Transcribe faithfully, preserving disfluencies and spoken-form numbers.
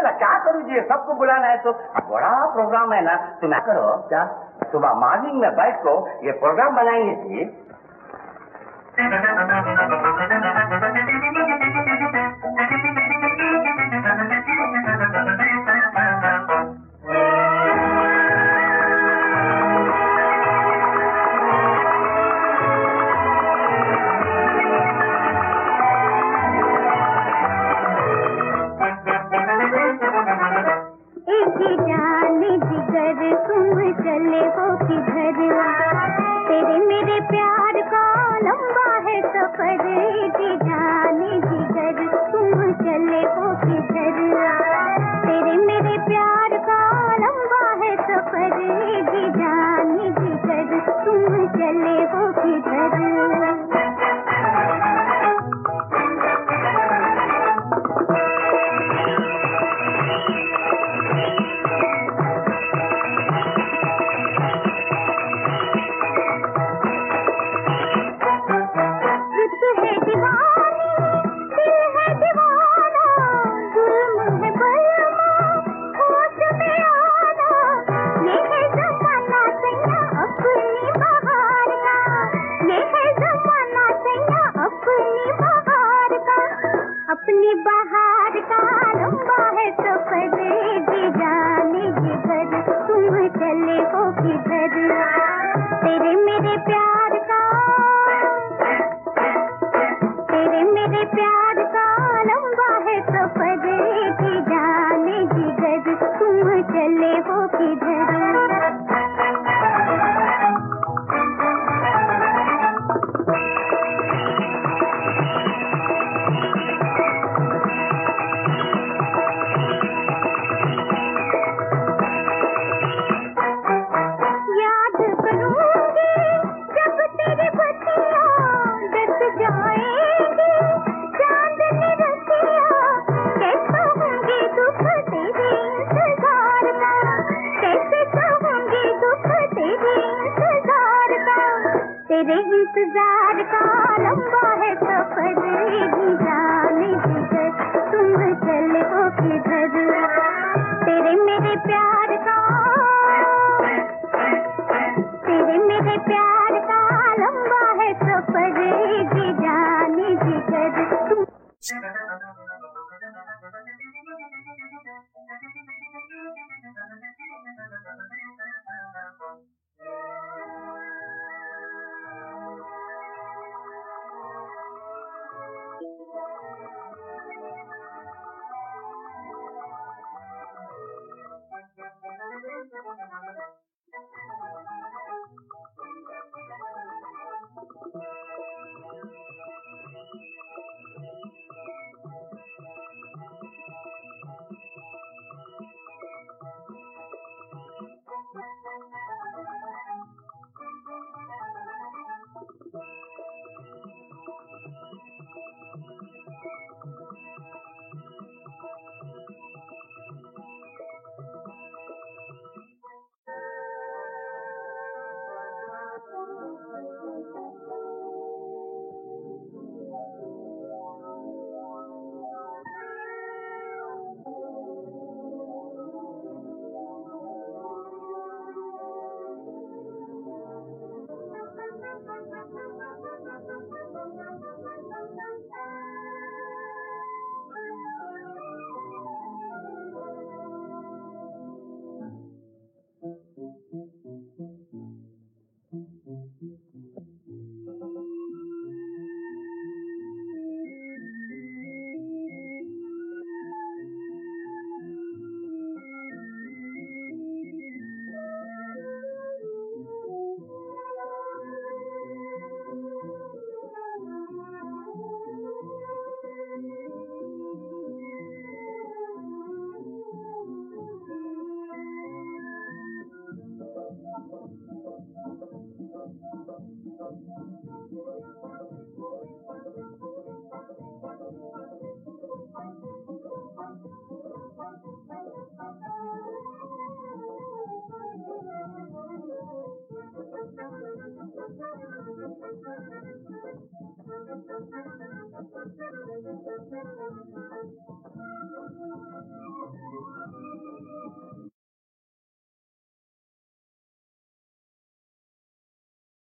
चलेगा, क्या करूँ जी, सबको बुलाना है तो बड़ा प्रोग्राम है ना, तुम क्या करो, क्या सुबह मॉर्निंग में बैठ को ये प्रोग्राम बनाएंगे जी। चले हो किधर, तेरे मेरे प्यार का लंबा है सफर, जी जाने जिगर तुम चले हो किधर, तेरे मेरे प्यार का लंबा है सफर, जी जाने जिगर तुम चले हो किधर। अपनी बहार का लंबा है सफर, जी जाने जिगर तुम चले हो किधर, तेरे मेरे प्यार का, तेरे मेरे प्यार का लंबा है सफर, जी जाने जिगर तुम चले हो किधर। तेरे इंतजार का लंबा है सफर, जी जाने जिगर तुम चले हो किधर, तेरे मेरे प्यार का, तेरे मेरे प्यार का लंबा है सफर, जी जाने जिगर तुम।